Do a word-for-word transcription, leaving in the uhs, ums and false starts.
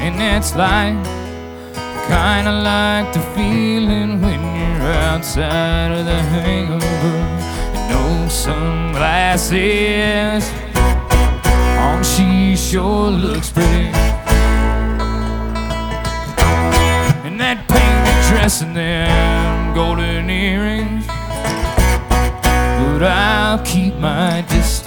And it's like, kinda like the feeling when you're outside of the hangover and no sunglasses on. She sure looks pretty, and that painted dress and them golden earrings. But I'll keep my distance.